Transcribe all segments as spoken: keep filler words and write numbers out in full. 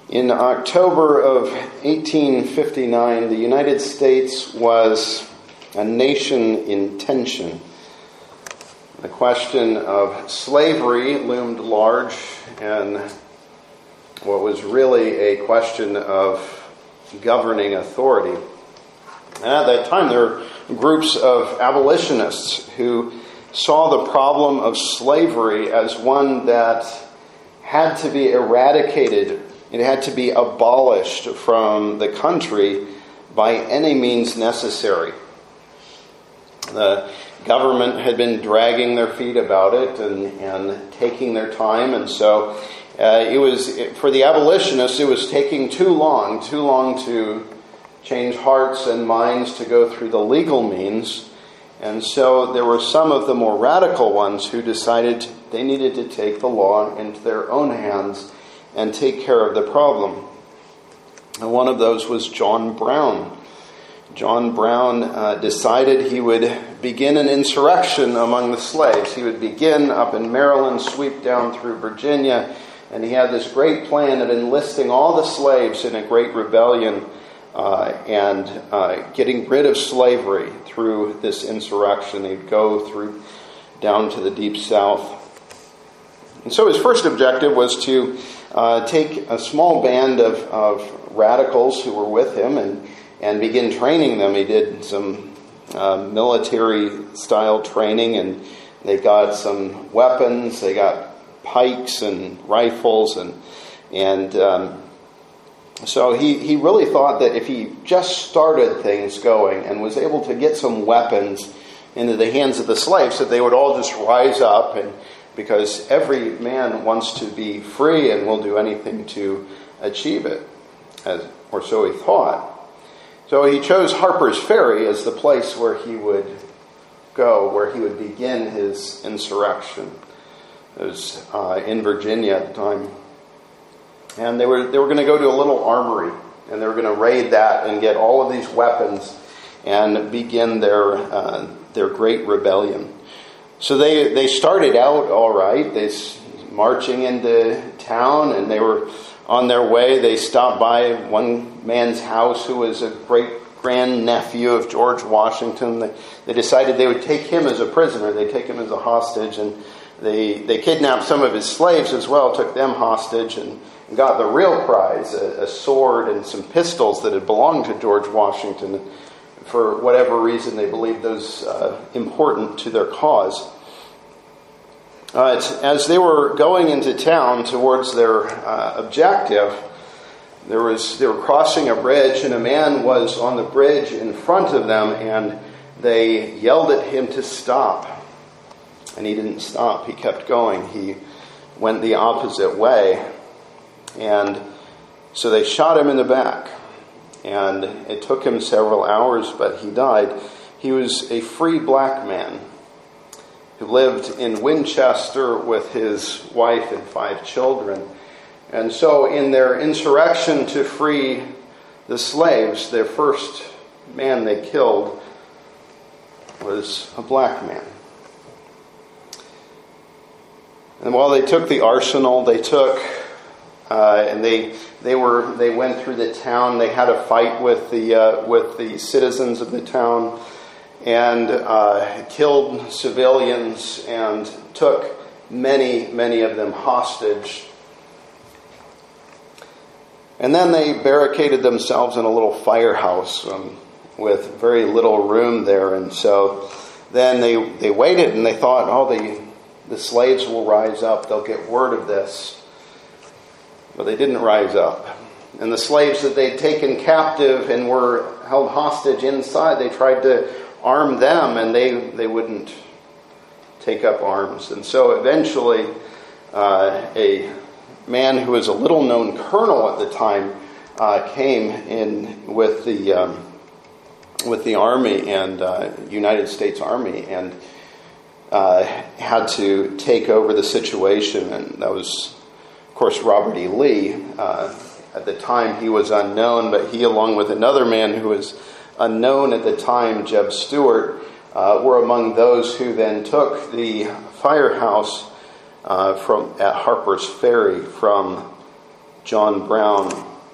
In October of eighteen fifty-nine, the United States was a nation in tension. The question of slavery loomed large, and what was really a question of governing authority. And at that time, there were groups of abolitionists who saw the problem of slavery as one that had to be eradicated. It had to be abolished from the country by any means necessary. The government had been dragging their feet about it and, and taking their time, and so uh, it was, for the abolitionists, it was taking too long, too long to change hearts and minds to go through the legal means. And so there were some of the more radical ones who decided they needed to take the law into their own hands and take care of the problem. And one of those was John Brown. John Brown uh, decided he would begin an insurrection among the slaves. He would begin up in Maryland, sweep down through Virginia, and he had this great plan of enlisting all the slaves in a great rebellion uh, and uh, getting rid of slavery through this insurrection. He'd go through down to the Deep South. And so his first objective was to uh, take a small band of, of radicals who were with him and, and begin training them. He did some uh, military-style training, and they got some weapons. They got pikes and rifles, and and um, so he, he really thought that if he just started things going and was able to get some weapons into the hands of the slaves, that they would all just rise up, and because every man wants to be free and will do anything to achieve it, as, or so he thought. So he chose Harper's Ferry as the place where he would go, where he would begin his insurrection. It was uh, in Virginia at the time. And they were they were going to go to a little armory, and they were going to raid that and get all of these weapons and begin their uh, their great rebellion. So they, they started out all right. They marching into town, and they were on their way. They stopped by one man's house who was a great grandnephew of George Washington. They, they decided they would take him as a prisoner. They'd take him as a hostage, and they they kidnapped some of his slaves as well, took them hostage, and got the real prize, a, a sword and some pistols that had belonged to George Washington. For whatever reason, they believed those uh, important to their cause. Uh, as they were going into town towards their uh, objective, there was they were crossing a bridge, and a man was on the bridge in front of them, and they yelled at him to stop. And he didn't stop. He kept going. He went the opposite way. And so they shot him in the back. And it took him several hours, but he died. He was a free black man who lived in Winchester with his wife and five children. And so in their insurrection to free the slaves, their first man they killed was a black man. And while they took the arsenal, they took, uh, and they they were they went through the town. They had a fight with the uh, with the citizens of the town, and uh, killed civilians and took many many of them hostage. And then they barricaded themselves in a little firehouse um, with very little room there. And so then they they waited, and they thought, oh, the the slaves will rise up. They'll get word of this. But they didn't rise up. And the slaves that they'd taken captive and were held hostage inside, they tried to arm them, and they, they wouldn't take up arms. And so eventually uh, a man who was a little-known colonel at the time uh, came in with the um, with the Army and uh, United States Army, and uh, had to take over the situation. And that was, of course, Robert E. Lee. Uh, at the time, he was unknown, but he, along with another man who was unknown at the time, Jeb Stuart, uh, were among those who then took the firehouse uh, from at Harper's Ferry from John Brown.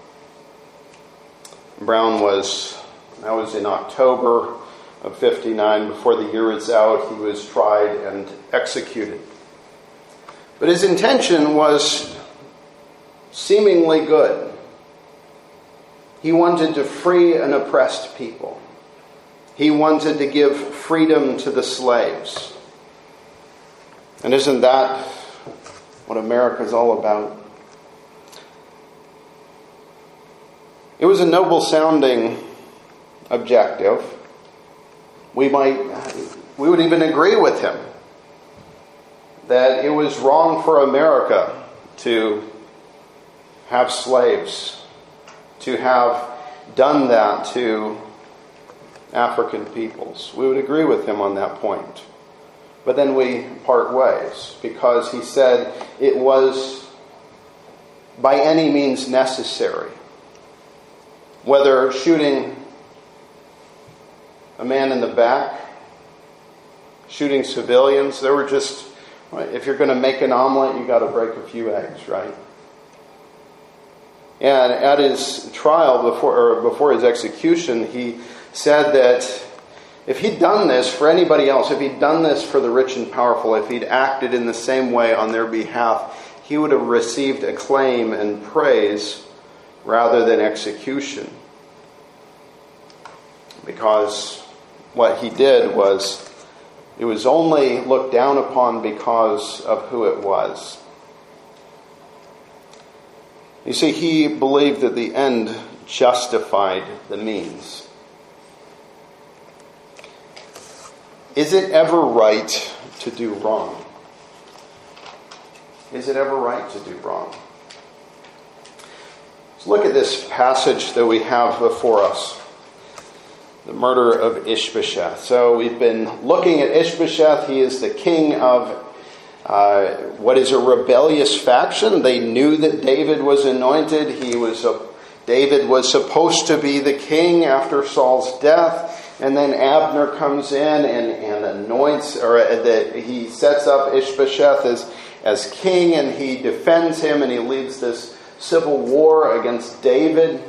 Brown was, that was in October of fifty-nine. Before the year is out, he was tried and executed. But his intention was seemingly good. He wanted to free an oppressed people. He wanted to give freedom to the slaves. And isn't that what America's all about? It was a noble sounding objective. We might, we would even agree with him that it was wrong for America to have slaves, to have done that to African peoples. We would agree with him on that point. But then we part ways because he said it was by any means necessary. Whether shooting a man in the back, shooting civilians, there were just, if you're going to make an omelet, you got to break a few eggs, right? And at his trial, before or before his execution, he said that if he'd done this for anybody else, if he'd done this for the rich and powerful, if he'd acted in the same way on their behalf, he would have received acclaim and praise rather than execution. Because what he did was, it was only looked down upon because of who it was. You see, he believed that the end justified the means. Is it ever right to do wrong? Is it ever right to do wrong? Let's look at this passage that we have before us. The murder of Ishbosheth. So we've been looking at Ishbosheth. He is the king of uh, what is a rebellious faction. They knew that David was anointed. He was a, David was supposed to be the king after Saul's death. And then Abner comes in and, and anoints, or that he sets up Ishbosheth as, as king, and he defends him, and he leads this civil war against David.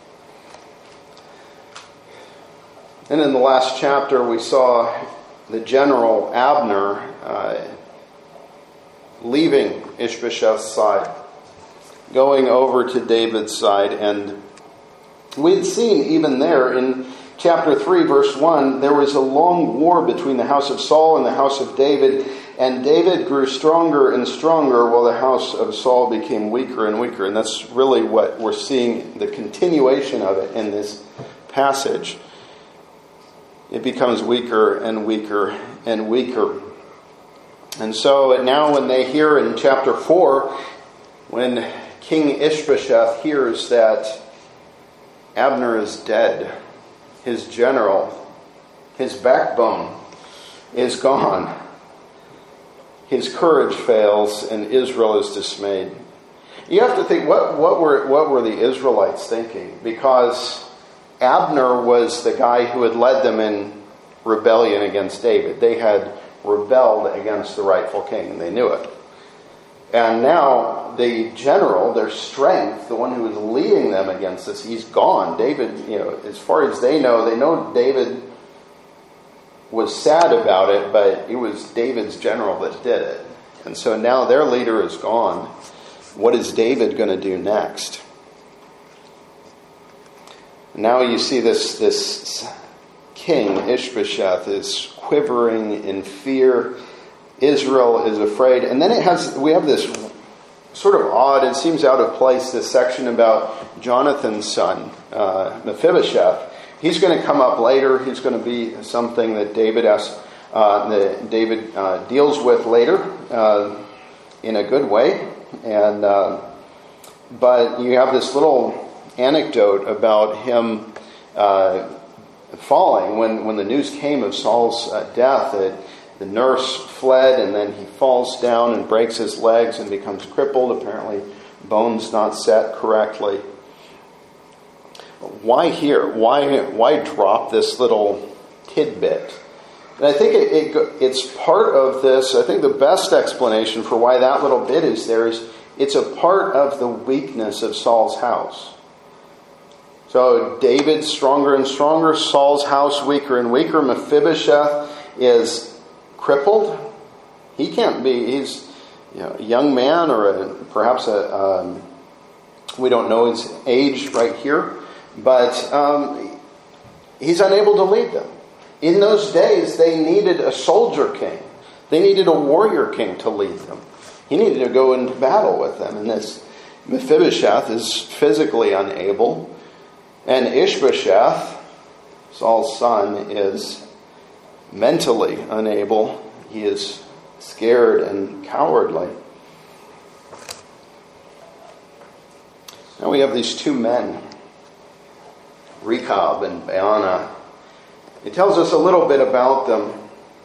And in the last chapter, we saw the general Abner uh, leaving Ishbosheth's side, going over to David's side. And we had seen even there in chapter three, verse one, there was a long war between the house of Saul and the house of David. And David grew stronger and stronger while the house of Saul became weaker and weaker. And that's really what we're seeing, the continuation of it in this passage. It becomes weaker and weaker and weaker. And so now when they hear in chapter four, when King Ishbosheth hears that Abner is dead, his general, his backbone is gone, his courage fails, and Israel is dismayed. You have to think, what, what were what were the Israelites thinking? Because Abner was the guy who had led them in rebellion against David. They had rebelled against the rightful king, and they knew it. And now the general, their strength, the one who was leading them against this, he's gone. David, you know, as far as they know, they know David was sad about it, but it was David's general that did it. And so now their leader is gone. What is David going to do next? Now you see this, this king, Ishbosheth, is quivering in fear. Israel is afraid. And then it has, we have this sort of odd, it seems out of place, this section about Jonathan's son, uh, Mephibosheth. He's going to come up later. He's going to be something that David asks, uh, that David uh, deals with later uh, in a good way. And uh, but you have this little anecdote about him uh, falling when when the news came of Saul's uh, death. That the nurse fled, and then he falls down and breaks his legs and becomes crippled. Apparently, bones not set correctly. Why here? Why why drop this little tidbit And I think it, it, it's part of this. I think the best explanation for why that little bit is there is it's a part of the weakness of Saul's house. So David's stronger and stronger, Saul's house weaker and weaker. Mephibosheth is crippled. He can't be, he's you know, a young man or a, perhaps a, um, we don't know his age right here, but um, he's unable to lead them. In those days, they needed a soldier king. They needed a warrior king to lead them. He needed to go into battle with them. And this Mephibosheth is physically unable. And Ishbosheth, Saul's son, is mentally unable. He is scared and cowardly. Now we have these two men, Rechab and Baanah. It tells us a little bit about them.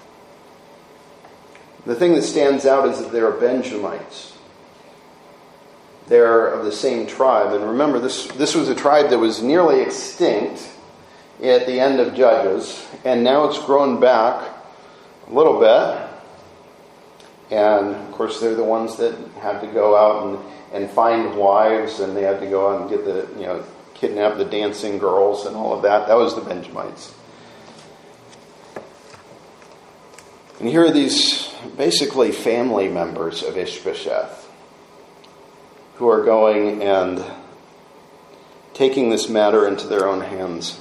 The thing that stands out is that they're Benjamites. They're of the same tribe. And remember, this, this was a tribe that was nearly extinct at the end of Judges. And now it's grown back a little bit. And, of course, they're the ones that had to go out and, and find wives. And they had to go out and get the, you know, kidnap the dancing girls and all of that. That was the Benjamites. And here are these basically family members of Ishbosheth who are going and taking this matter into their own hands.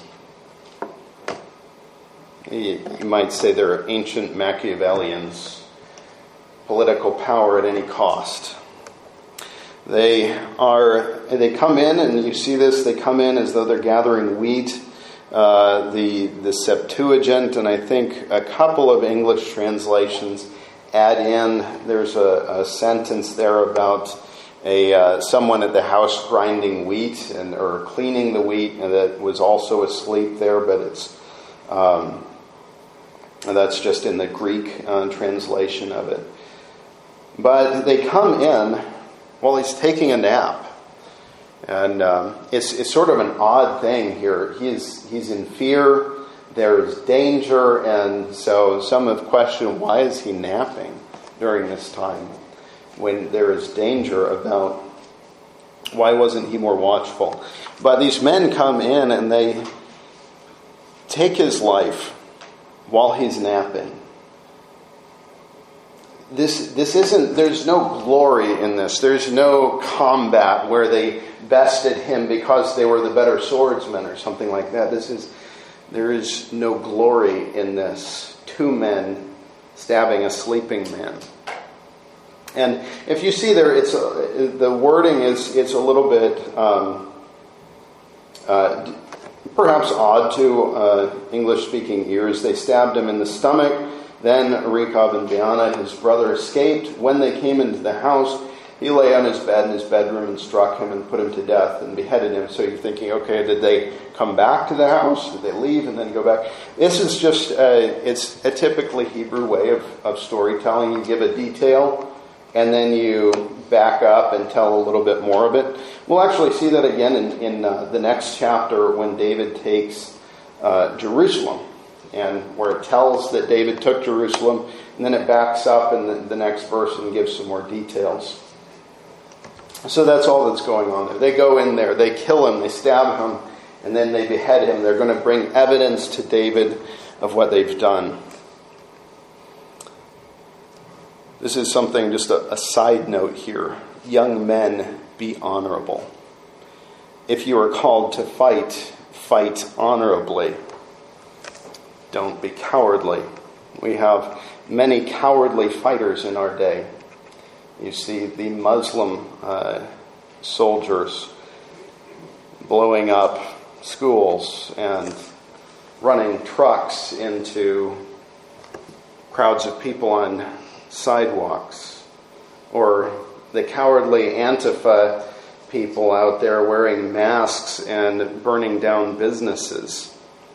You might say they're ancient Machiavellians, political power at any cost. They are, they come in, and you see this, they come in as though they're gathering wheat. Uh, the the Septuagint, and I think a couple of English translations add in, there's a, a sentence there about a uh, someone at the house grinding wheat and or cleaning the wheat, and that was also asleep there, but it's um, and that's just in the Greek uh, translation of it. But they come in while he's taking a nap. And um, it's it's sort of an odd thing here. He's he's in fear. There's danger, and so some have questioned, why is he napping during this time when there is danger about? Why wasn't he more watchful? But these men come in and they take his life while he's napping. This this isn't. There's no glory in this. There's no combat where they bested him because they were the better swordsmen or something like that. This is there is no glory in this. Two men stabbing a sleeping man. And if you see there, it's a, the wording is it's a little bit um, uh, perhaps odd to uh, English-speaking ears. They stabbed him in the stomach. Then Rechab and Baanah, his brother, escaped. When they came into the house, he lay on his bed in his bedroom and struck him and put him to death and beheaded him. So you're thinking, okay, did they come back to the house? Did they leave and then go back? This is just, a, it's a typically Hebrew way of, of storytelling. You give a detail and then you back up and tell a little bit more of it. We'll actually see that again in, in uh, the next chapter when David takes uh, Jerusalem. And where it tells that David took Jerusalem, and then it backs up in the, the next verse and gives some more details. So that's all that's going on there. They go in there, they kill him, they stab him, and then they behead him. They're going to bring evidence to David of what they've done. This is something, just a, a side note here. Young men, be honorable. If you are called to fight, fight honorably. Don't be cowardly. We have many cowardly fighters in our day. You see the Muslim uh, soldiers blowing up schools and running trucks into crowds of people on sidewalks. Or the cowardly Antifa people out there wearing masks and burning down businesses.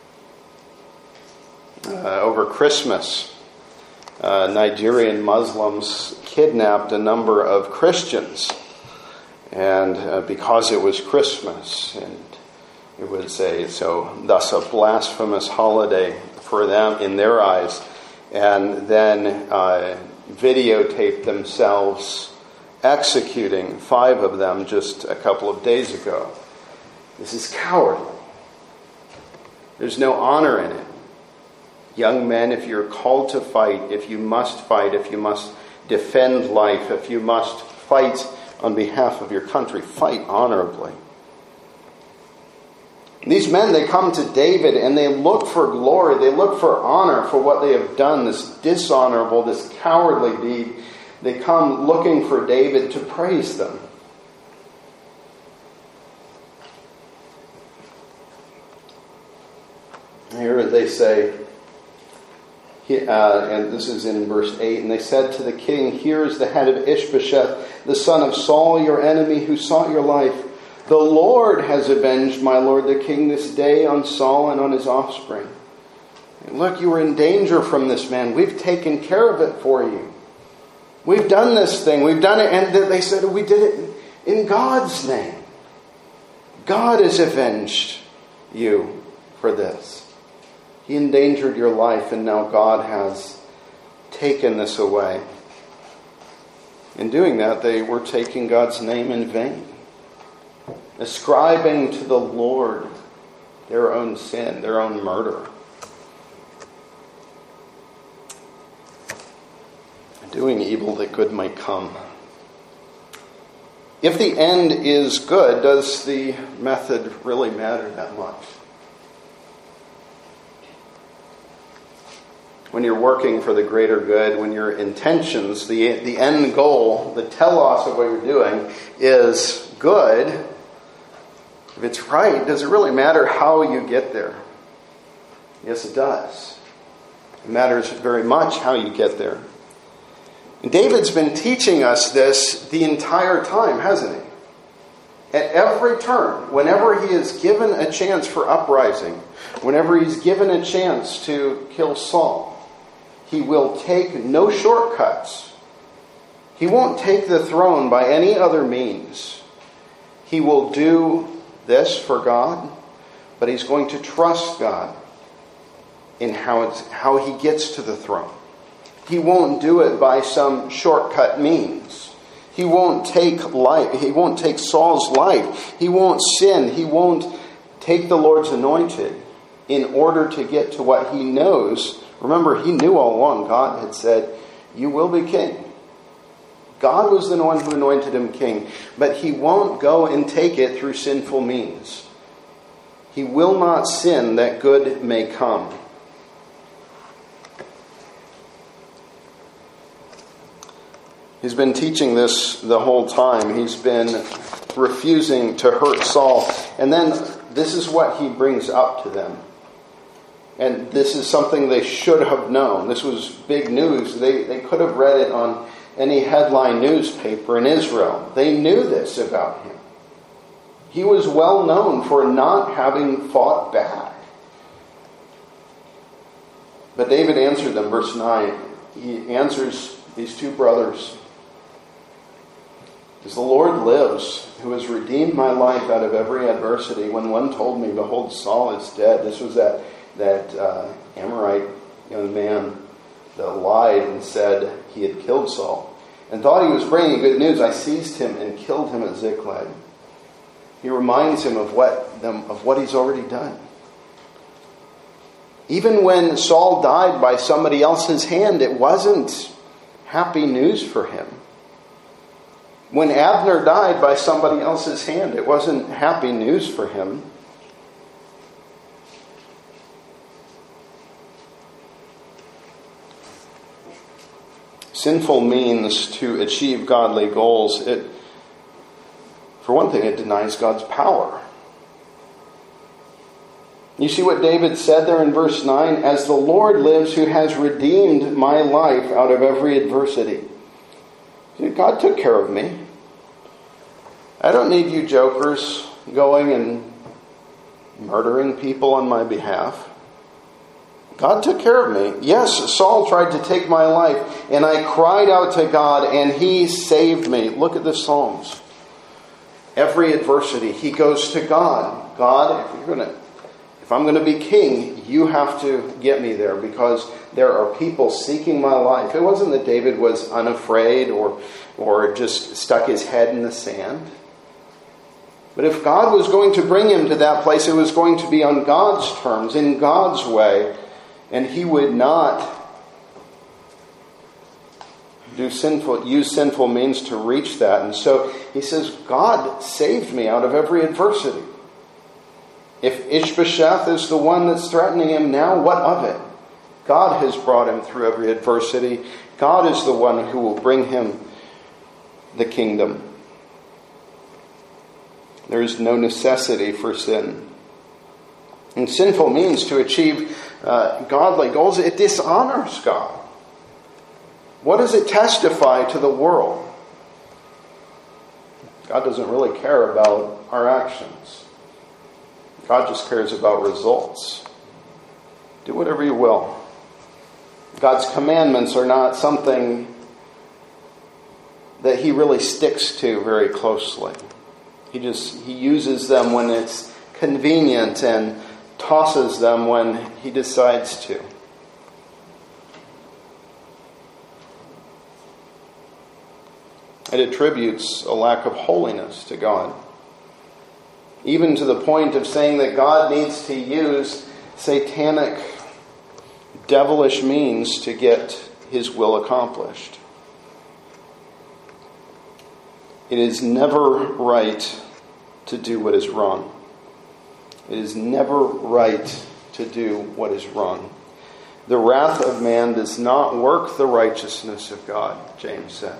Uh, over Christmas, uh, Nigerian Muslims kidnapped a number of Christians, and uh, because it was Christmas, and it was a so thus a blasphemous holiday for them in their eyes, and then uh, videotaped themselves executing five of them just a couple of days ago. This is cowardly. There's no honor in it. Young men, if you're called to fight, if you must fight, if you must defend life, if you must fight on behalf of your country, fight honorably. These men, they come to David and they look for glory, they look for honor for what they have done, this dishonorable, this cowardly deed. They come looking for David to praise them. Here they say, uh, and this is in verse eight, and they said to the king, "Here is the head of Ishbosheth, the son of Saul, your enemy, who sought your life. The Lord has avenged my lord the king this day on Saul and on his offspring. And look, you were in danger from this man. We've taken care of it for you. We've done this thing. We've done it." And they said, "We did it in God's name. God has avenged you for this. He endangered your life, and now God has taken this away." In doing that, they were taking God's name in vain, ascribing to the Lord their own sin, their own murder. Doing evil that good might come. If the end is good, does the method really matter that much? When you're working for the greater good, when your intentions, the, the end goal, the telos of what you're doing is good, if it's right, does it really matter how you get there? Yes, it does. It matters very much how you get there. And David's been teaching us this the entire time, hasn't he? At every turn, whenever he is given a chance for uprising, whenever he's given a chance to kill Saul, he will take no shortcuts. He won't take the throne by any other means. He will do this for God, but he's going to trust God in how it's, how he gets to the throne. He won't do it by some shortcut means. He won't take life. He won't take Saul's life. He won't sin. He won't take the Lord's anointed in order to get to what he knows. Remember, he knew all along God had said, "You will be king." God was the one who anointed him king, but he won't go and take it through sinful means. He will not sin that good may come. He's been teaching this the whole time. He's been refusing to hurt Saul. And then this is what he brings up to them. And this is something they should have known. This was big news. They, they could have read it on any headline newspaper in Israel. They knew this about him. He was well known for not having fought back. But David answered them, verse nine. He answers these two brothers. "As the Lord lives, who has redeemed my life out of every adversity, when one told me, 'Behold, Saul is dead.'" This was that, that uh, Amorite young man that lied and said he had killed Saul, and thought he was bringing good news. "I seized him and killed him at Ziklag." He reminds him of what them of what he's already done. Even when Saul died by somebody else's hand, it wasn't happy news for him. When Abner died by somebody else's hand, it wasn't happy news for him. Sinful means to achieve godly goals. It, for one thing, it denies God's power. You see what David said there in verse nine? "As the Lord lives, who has redeemed my life out of every adversity." God took care of me. I don't need you jokers going and murdering people on my behalf. God took care of me. Yes, Saul tried to take my life, and I cried out to God, and he saved me. Look at the Psalms. Every adversity, he goes to God. God, if you're gonna, if If I'm going to be king, you have to get me there, because there are people seeking my life. It wasn't that David was unafraid or, or just stuck his head in the sand. But if God was going to bring him to that place, it was going to be on God's terms, in God's way, and he would not do sinful, use sinful means to reach that. And so he says, God saved me out of every adversity. If Ishbosheth is the one that's threatening him now, what of it? God has brought him through every adversity. God is the one who will bring him the kingdom. There is no necessity for sin. And sinful means to achieve uh, godly goals, it dishonors God. What does it testify to the world? God doesn't really care about our actions. God just cares about results. Do whatever you will. God's commandments are not something that he really sticks to very closely. He just he uses them when it's convenient and tosses them when he decides to. It attributes a lack of holiness to God, even to the point of saying that God needs to use satanic, devilish means to get his will accomplished. It is never right to do what is wrong. It is never right to do what is wrong. The wrath of man does not work the righteousness of God, James says.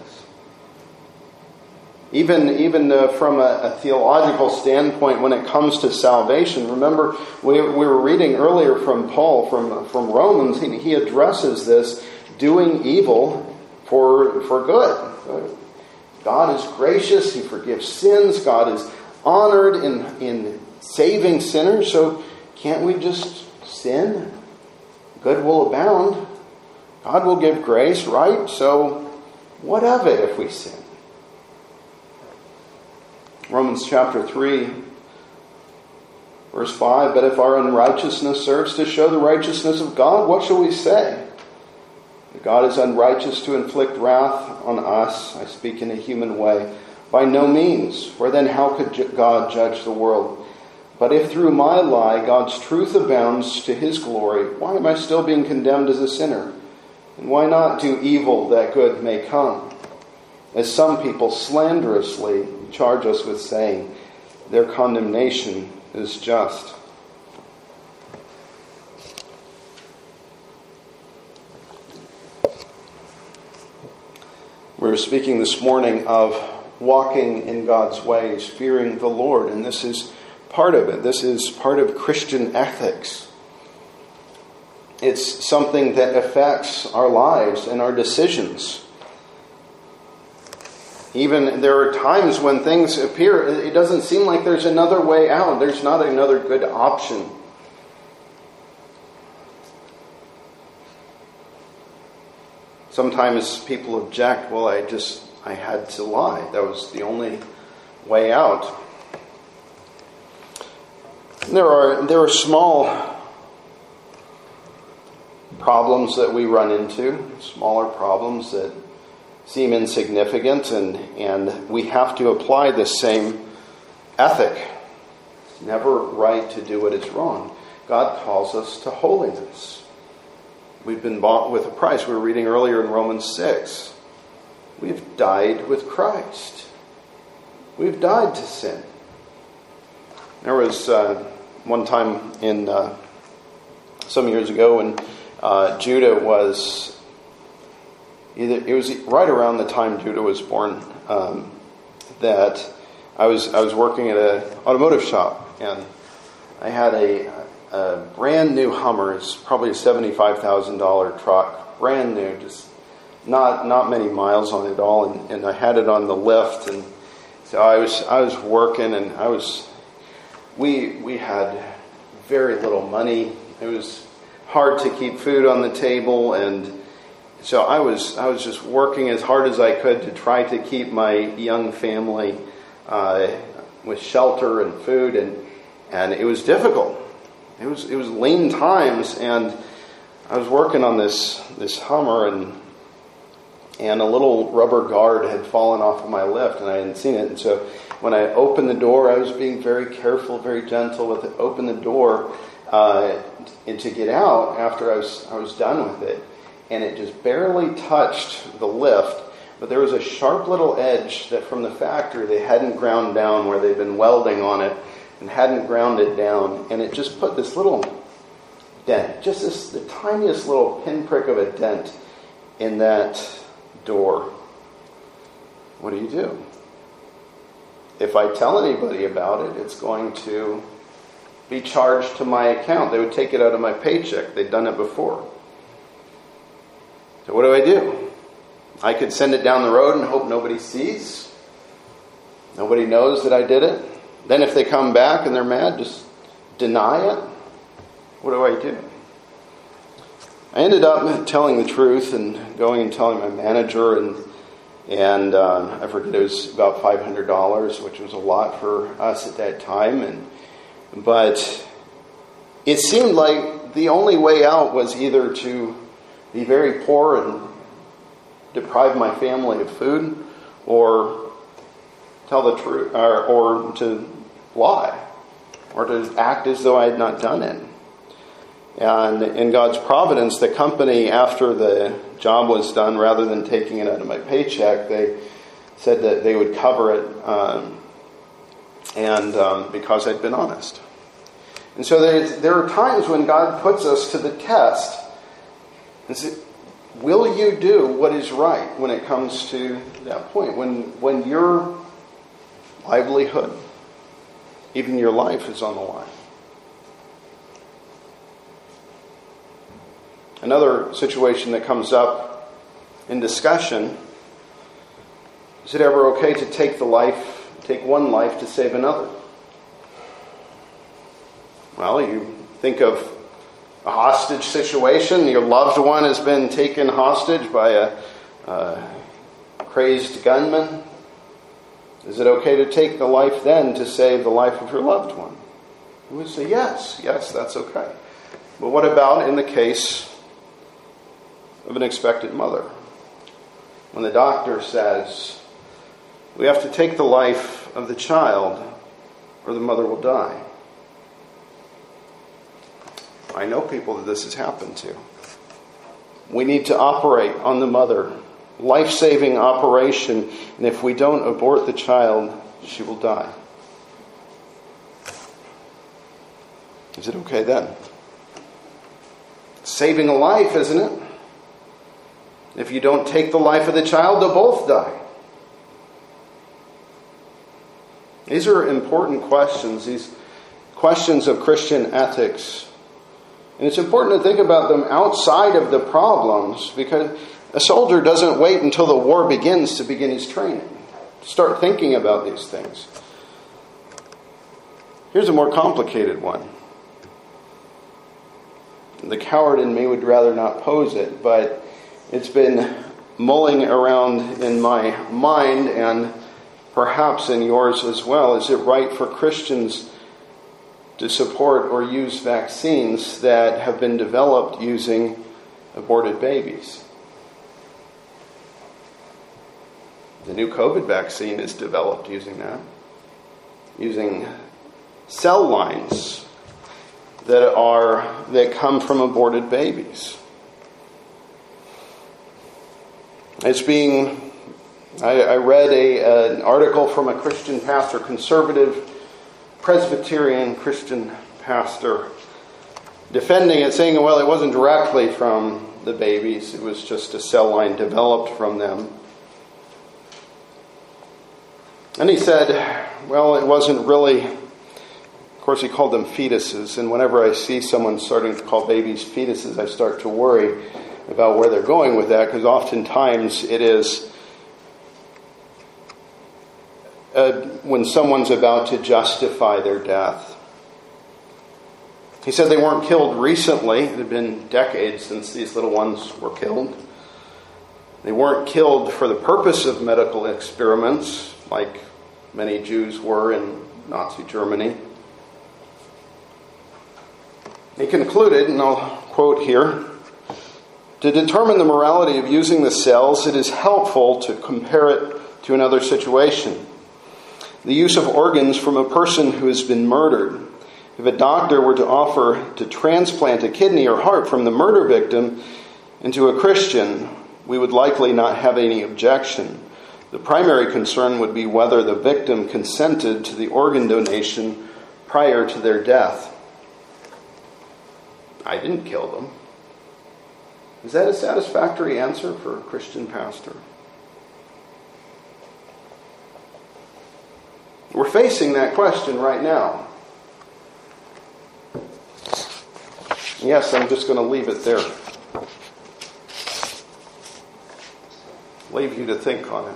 Even, even uh, from a, a theological standpoint, when it comes to salvation, remember we, we were reading earlier from Paul, from, from Romans, he, he addresses this, doing evil for, for good. God is gracious, he forgives sins, God is honored in, in saving sinners, so can't we just sin? Good will abound. God will give grace, right? So what of it if we sin? Romans chapter three, verse five, but if our unrighteousness serves to show the righteousness of God, what shall we say? That God is unrighteous to inflict wrath on us, I speak in a human way, by no means, for then how could God judge the world? But if through my lie God's truth abounds to his glory, why am I still being condemned as a sinner? And why not do evil that good may come? As some people slanderously charge us with saying, their condemnation is just. We were speaking this morning of walking in God's ways, fearing the Lord, and this is part of it. This is part of Christian ethics. It's something that affects our lives and our decisions. Even there are times when things appear, it doesn't seem like there's another way out. There's not another good option. Sometimes people object, well, I just, I had to lie. That was the only way out. There are, there are small problems that we run into, smaller problems that seem insignificant, and, and we have to apply the same ethic. It's never right to do what is wrong. God calls us to holiness. We've been bought with a price. We were reading earlier in Romans six. We've died with Christ. We've died to sin. There was uh, one time in uh, some years ago when uh, Judah was Either, it was right around the time Judah was born um, that I was I was working at an automotive shop, and I had a, a brand new Hummer. It's probably a seventy-five thousand dollars truck, brand new, just not not many miles on it at all, and, and I had it on the lift, and so I was I was working, and I was we we had very little money. It was hard to keep food on the table, and So I was I was just working as hard as I could to try to keep my young family uh, with shelter and food, and and it was difficult. It was it was lean times, and I was working on this this Hummer, and and a little rubber guard had fallen off of my lift, and I hadn't seen it. And so when I opened the door, I was being very careful, very gentle with it. Opened the door uh, and to get out after I was I was done with it, and it just barely touched the lift. But there was a sharp little edge that from the factory they hadn't ground down where they'd been welding on it and hadn't ground it down. And it just put this little dent, just this the tiniest little pinprick of a dent in that door. What do you do? If I tell anybody about it, it's going to be charged to my account. They would take it out of my paycheck. They'd done it before. So what do I do? I could send it down the road and hope nobody sees. Nobody knows that I did it. Then if they come back and they're mad, just deny it. What do I do? I ended up telling the truth and going and telling my manager, and and uh, I forget, it was about five hundred dollars, which was a lot for us at that time. And but it seemed like the only way out was either to be very poor and deprive my family of food, or tell the truth, or, or to lie, or to act as though I had not done it. And in God's providence, the company, after the job was done, rather than taking it out of my paycheck, they said that they would cover it, um, and um, because I'd been honest. And so there, there are times when God puts us to the test and says, will you do what is right when it comes to that point? When when your livelihood, even your life, is on the line. Another situation that comes up in discussion, is it ever okay to take the life, take one life to save another? Well, you think of a hostage situation. Your loved one has been taken hostage by a, a crazed gunman. Is it okay to take the life then to save the life of your loved one? We would say yes, yes, that's okay. But what about in the case of an expectant mother? When the doctor says, we have to take the life of the child or the mother will die. I know people that this has happened to. We need to operate on the mother. Life-saving operation. And if we don't abort the child, she will die. Is it okay then? Saving a life, isn't it? If you don't take the life of the child, they'll both die. These are important questions. These questions of Christian ethics. And it's important to think about them outside of the problems, because a soldier doesn't wait until the war begins to begin his training. Start thinking about these things. Here's a more complicated one. The coward in me would rather not pose it, but it's been mulling around in my mind and perhaps in yours as well. Is it right for Christians to support or use vaccines that have been developed using aborted babies? The new COVID vaccine is developed using that. Using cell lines that are that come from aborted babies. It's being I, I read a, an article from a Christian pastor, conservative Presbyterian Christian pastor, defending it, saying, well, it wasn't directly from the babies, it was just a cell line developed from them. And he said, well, it wasn't really, of course he called them fetuses, and whenever I see someone starting to call babies fetuses, I start to worry about where they're going with that, because oftentimes it is uh, when someone's about to justify their death. He said they weren't killed recently. It had been decades since these little ones were killed. They weren't killed for the purpose of medical experiments, like many Jews were in Nazi Germany. He concluded, and I'll quote here, "To determine the morality of using the cells, it is helpful to compare it to another situation. The use of organs from a person who has been murdered. If a doctor were to offer to transplant a kidney or heart from the murder victim into a Christian, we would likely not have any objection. The primary concern would be whether the victim consented to the organ donation prior to their death." I didn't kill them. Is that a satisfactory answer for a Christian pastor? We're facing that question right now. Yes, I'm just going to leave it there. Leave you to think on it.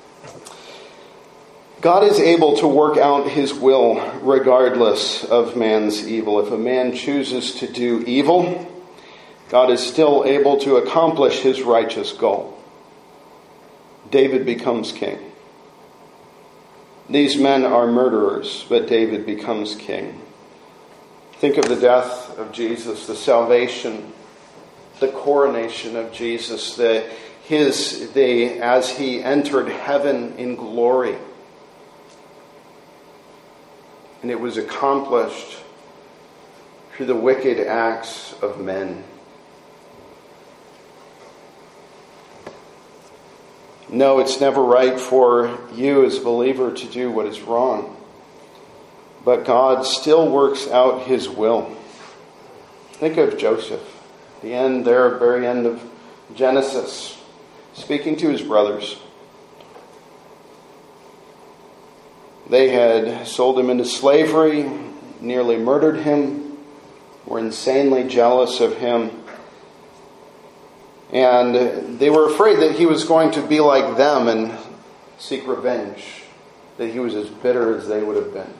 God is able to work out his will regardless of man's evil. If a man chooses to do evil, God is still able to accomplish his righteous goal. David becomes king. These men are murderers, but David becomes king. Think of the death of Jesus, the salvation, the coronation of Jesus, the, his, the, as he entered heaven in glory. And it was accomplished through the wicked acts of men. No, it's never right for you as a believer to do what is wrong. But God still works out his will. Think of Joseph, the end there, very end of Genesis, speaking to his brothers. They had sold him into slavery, nearly murdered him, were insanely jealous of him. And they were afraid that he was going to be like them and seek revenge, that he was as bitter as they would have been.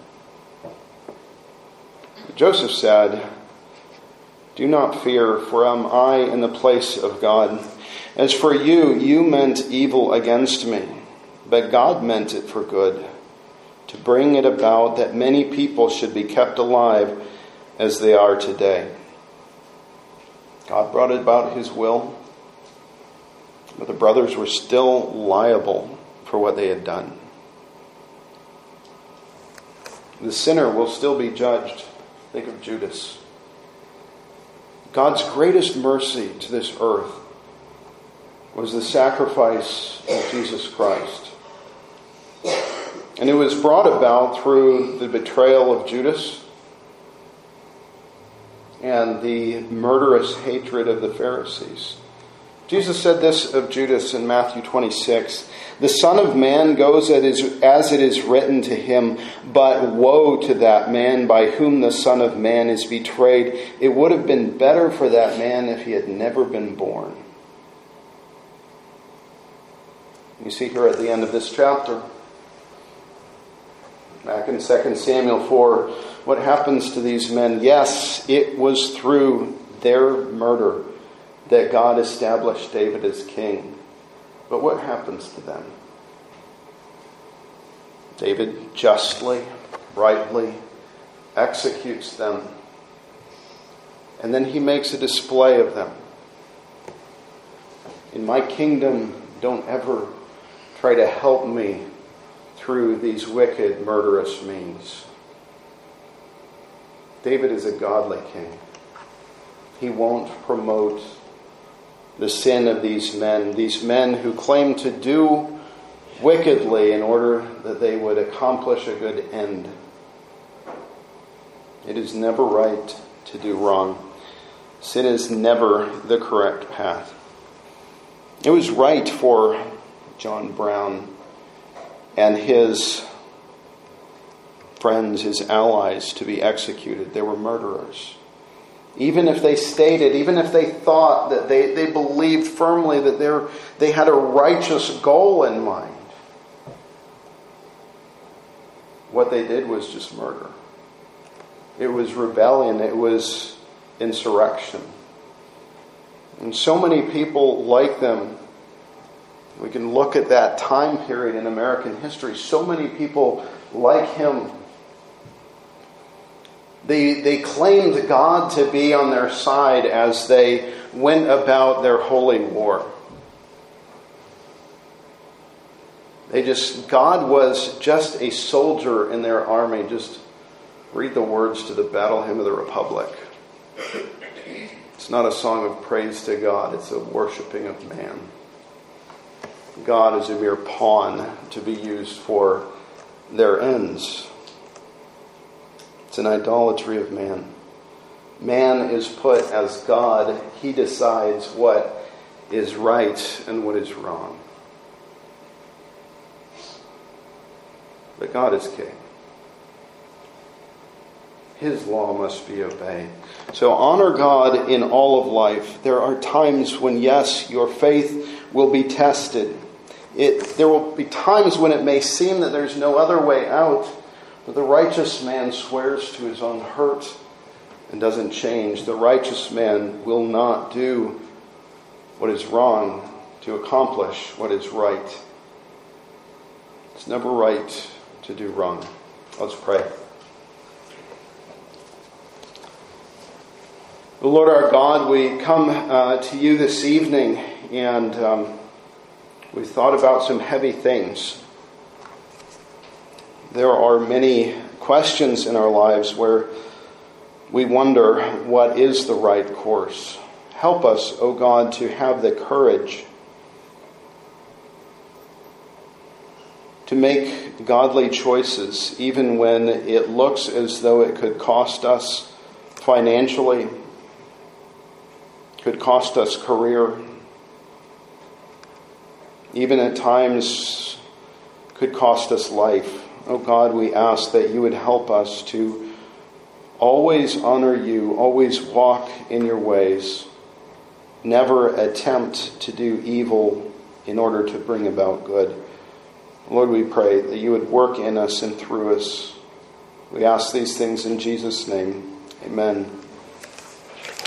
Joseph said, "Do not fear, for am I in the place of God? As for you, you meant evil against me, but God meant it for good, to bring it about that many people should be kept alive as they are today." God brought about his will, but the brothers were still liable for what they had done. The sinner will still be judged. Think of Judas. God's greatest mercy to this earth was the sacrifice of Jesus Christ. And it was brought about through the betrayal of Judas and the murderous hatred of the Pharisees. Jesus said this of Judas in Matthew twenty-six, "The Son of Man goes as it is written to him, but woe to that man by whom the Son of Man is betrayed. It would have been better for that man if he had never been born." You see here at the end of this chapter, back in Second Samuel four, what happens to these men? Yes, it was through their murder that God established David as king. But what happens to them? David justly, rightly executes them. And then he makes a display of them. In my kingdom, don't ever try to help me through these wicked, murderous means. David is a godly king. He won't promote the sin of these men, these men who claim to do wickedly in order that they would accomplish a good end. It is never right to do wrong. Sin is never the correct path. It was right for John Brown and his friends, his allies, to be executed. They were murderers. Even if they stated, even if they thought that they, they believed firmly that they they had a righteous goal in mind, what they did was just murder. It was rebellion. It was insurrection. And so many people like them. We can look at that time period in American history. So many people like him They, they claimed God to be on their side as they went about their holy war. They just, God was just a soldier in their army. Just read the words to the Battle Hymn of the Republic. It's not a song of praise to God, it's a worshiping of man. God is a mere pawn to be used for their ends. It's an idolatry of man. Man is put as God. He decides what is right and what is wrong. But God is king. His law must be obeyed. So honor God in all of life. There are times when, yes, your faith will be tested. It, there will be times when it may seem that there's no other way out, but the righteous man swears to his own hurt and doesn't change. The righteous man will not do what is wrong to accomplish what is right. It's never right to do wrong. Let's pray. The Lord our God, we come uh, to you this evening, and um, we thought about some heavy things. There are many questions in our lives where we wonder what is the right course. Help us, O God, to have the courage to make godly choices, even when it looks as though it could cost us financially, could cost us career, even at times could cost us life. Oh God, we ask that you would help us to always honor you, always walk in your ways, never attempt to do evil in order to bring about good. Lord, we pray that you would work in us and through us. We ask these things in Jesus' name. Amen.